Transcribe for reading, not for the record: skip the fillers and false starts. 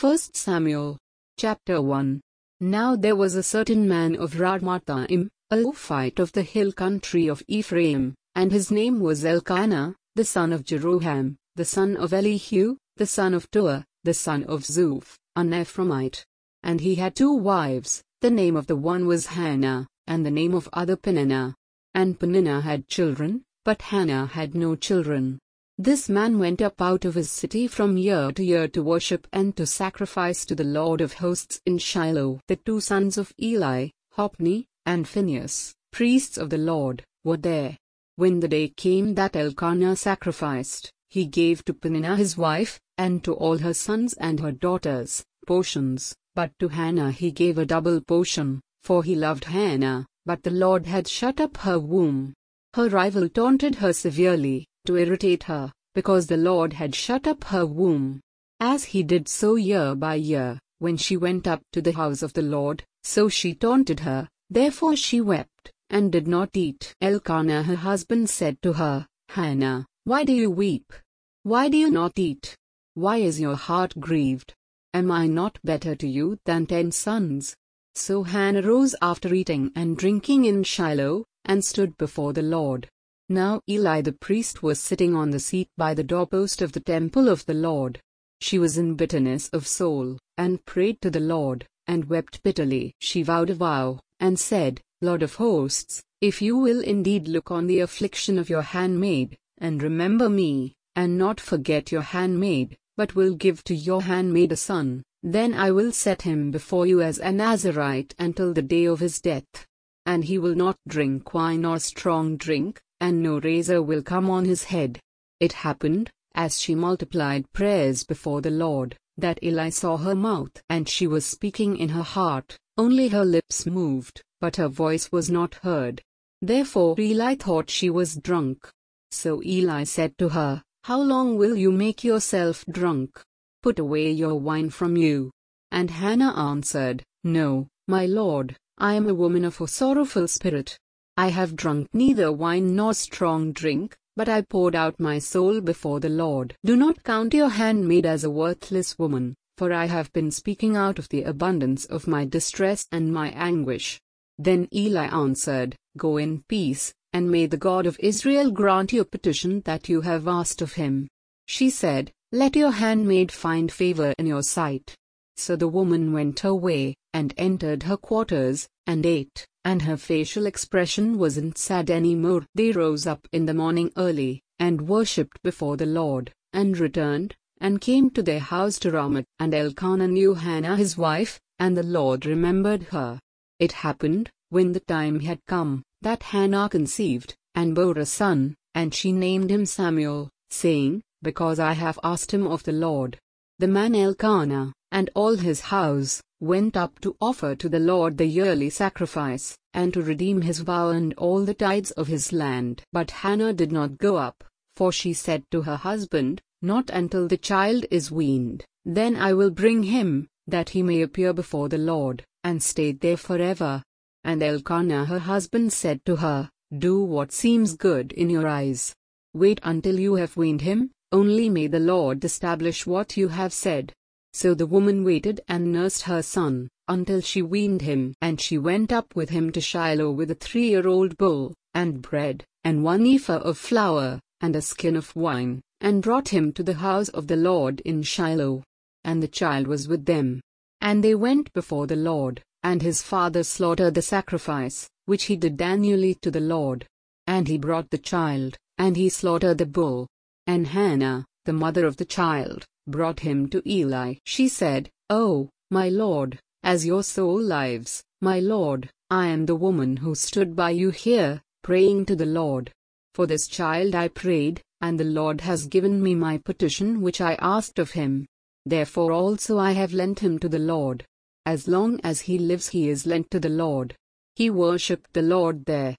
1 Samuel. Chapter 1. Now there was a certain man of Ramathaim, a Levite of the hill country of Ephraim, and his name was Elkanah, the son of Jeroham, the son of Elihu, the son of Toa, the son of Zuph, an Ephraimite. And he had 2 wives, the name of the one was Hannah, and the name of other Peninnah. And Peninnah had children, but Hannah had no children. This man went up out of his city from year to year to worship and to sacrifice to the Lord of hosts in Shiloh. The 2 sons of Eli, Hophni and Phinehas, priests of the Lord, were there. When the day came that Elkanah sacrificed, he gave to Peninnah his wife, and to all her sons and her daughters, portions, but to Hannah he gave a double portion, for he loved Hannah, but the Lord had shut up her womb. Her rival taunted her severely, to irritate her, because the Lord had shut up her womb. As he did so year by year, when she went up to the house of the Lord, so she taunted her, therefore she wept, and did not eat. Elkanah her husband said to her, Hannah, why do you weep? Why do you not eat? Why is your heart grieved? Am I not better to you than 10 sons? So Hannah rose after eating and drinking in Shiloh, and stood before the Lord. Now Eli the priest was sitting on the seat by the doorpost of the temple of the Lord. She was in bitterness of soul, and prayed to the Lord, and wept bitterly. She vowed a vow, and said, Lord of hosts, if you will indeed look on the affliction of your handmaid, and remember me, and not forget your handmaid, but will give to your handmaid a son, then I will set him before you as a Nazirite until the day of his death. And he will not drink wine or strong drink, and no razor will come on his head. It happened, as she multiplied prayers before the Lord, that Eli saw her mouth, and she was speaking in her heart, only her lips moved, but her voice was not heard. Therefore Eli thought she was drunk. So Eli said to her, How long will you make yourself drunk? Put away your wine from you. And Hannah answered, No, my lord, I am a woman of a sorrowful spirit. I have drunk neither wine nor strong drink, but I poured out my soul before the Lord. Do not count your handmaid as a worthless woman, for I have been speaking out of the abundance of my distress and my anguish. Then Eli answered, Go in peace, and may the God of Israel grant your petition that you have asked of him. She said, Let your handmaid find favor in your sight. So the woman went her way, and entered her quarters, and ate, and her facial expression wasn't sad anymore. They rose up in the morning early, and worshipped before the Lord, and returned, and came to their house to Ramah. And Elkanah knew Hannah his wife, and the Lord remembered her. It happened, when the time had come, that Hannah conceived, and bore a son, and she named him Samuel, saying, Because I have asked him of the Lord. The man Elkanah, and all his house, went up to offer to the Lord the yearly sacrifice, and to redeem his vow and all the tithes of his land. But Hannah did not go up, for she said to her husband, Not until the child is weaned, then I will bring him, that he may appear before the Lord, and stay there forever. And Elkanah her husband said to her, Do what seems good in your eyes. Wait until you have weaned him, only may the Lord establish what you have said. So the woman waited and nursed her son, until she weaned him. And she went up with him to Shiloh with a 3-year-old bull, and bread, and 1 ephah of flour, and a skin of wine, and brought him to the house of the Lord in Shiloh. And the child was with them. And they went before the Lord, and his father slaughtered the sacrifice, which he did annually to the Lord. And he brought the child, and he slaughtered the bull. And Hannah, the mother of the child, brought him to Eli. She said, Oh, my lord, as your soul lives, my lord, I am the woman who stood by you here, praying to the Lord. For this child I prayed, and the Lord has given me my petition which I asked of him. Therefore also I have lent him to the Lord. As long as he lives he is lent to the Lord. He worshipped the Lord there,